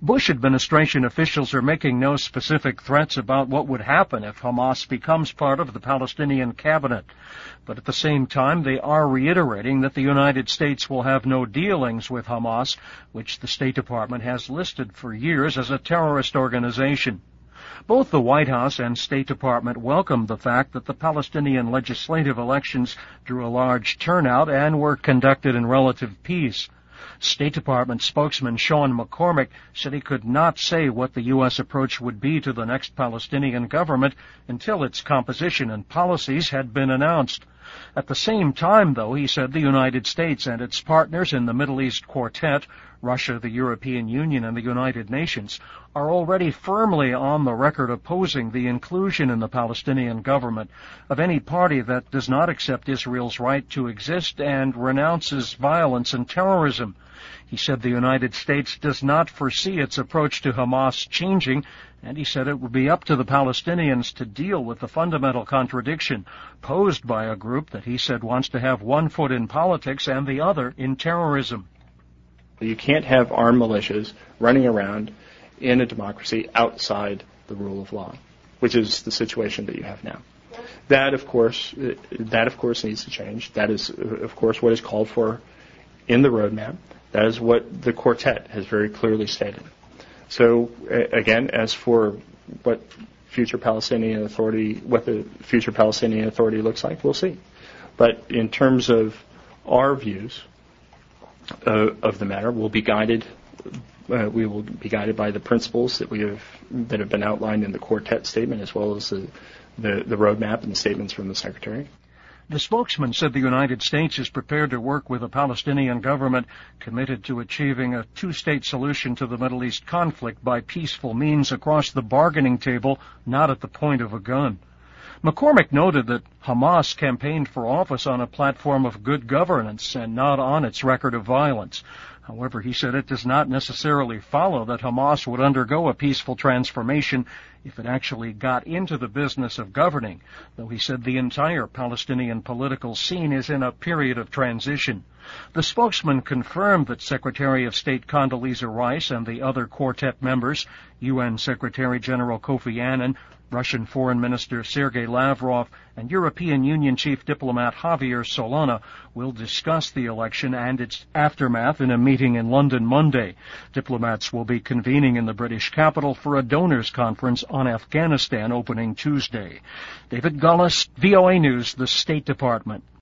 Bush administration officials are making no specific threats about what would happen if Hamas becomes part of the Palestinian cabinet. But at the same time, they are reiterating that the United States will have no dealings with Hamas, which the State Department has listed for years as a terrorist organization. Both the White House and State Department welcomed the fact that the Palestinian legislative elections drew a large turnout and were conducted in relative peace. State Department spokesman Sean McCormick said he could not say what the U.S. approach would be to the next Palestinian government until its composition and policies had been announced. At the same time, though, he said the United States and its partners in the Middle East Quartet, Russia, the European Union, and the United Nations, are already firmly on the record opposing the inclusion in the Palestinian government of any party that does not accept Israel's right to exist and renounces violence and terrorism. He said the United States does not foresee its approach to Hamas changing, and he said it would be up to the Palestinians to deal with the fundamental contradiction posed by a group that he said wants to have one foot in politics and the other in terrorism. You can't have armed militias running around in a democracy outside the rule of law, which is the situation that you have now. That, of course, needs to change. That is, of course, what is called for in the roadmap. That is what the quartet has very clearly stated. So, again, as for what the future Palestinian Authority looks like, we'll see. But in terms of our views of the matter, we'll be guided. We will be guided by the principles that have been outlined in the quartet statement, as well as the roadmap and the statements from the Secretary. The spokesman said the United States is prepared to work with a Palestinian government committed to achieving a two-state solution to the Middle East conflict by peaceful means across the bargaining table, not at the point of a gun. McCormick noted that Hamas campaigned for office on a platform of good governance and not on its record of violence. However, he said it does not necessarily follow that Hamas would undergo a peaceful transformation if it actually got into the business of governing, though he said the entire Palestinian political scene is in a period of transition. The spokesman confirmed that Secretary of State Condoleezza Rice and the other quartet members, UN Secretary General Kofi Annan, Russian Foreign Minister Sergei Lavrov, and European Union Chief Diplomat Javier Solana will discuss the election and its aftermath in a meeting in London Monday. Diplomats will be convening in the British capital for a donors conference on Afghanistan opening Tuesday. David Gullis, VOA News, the State Department.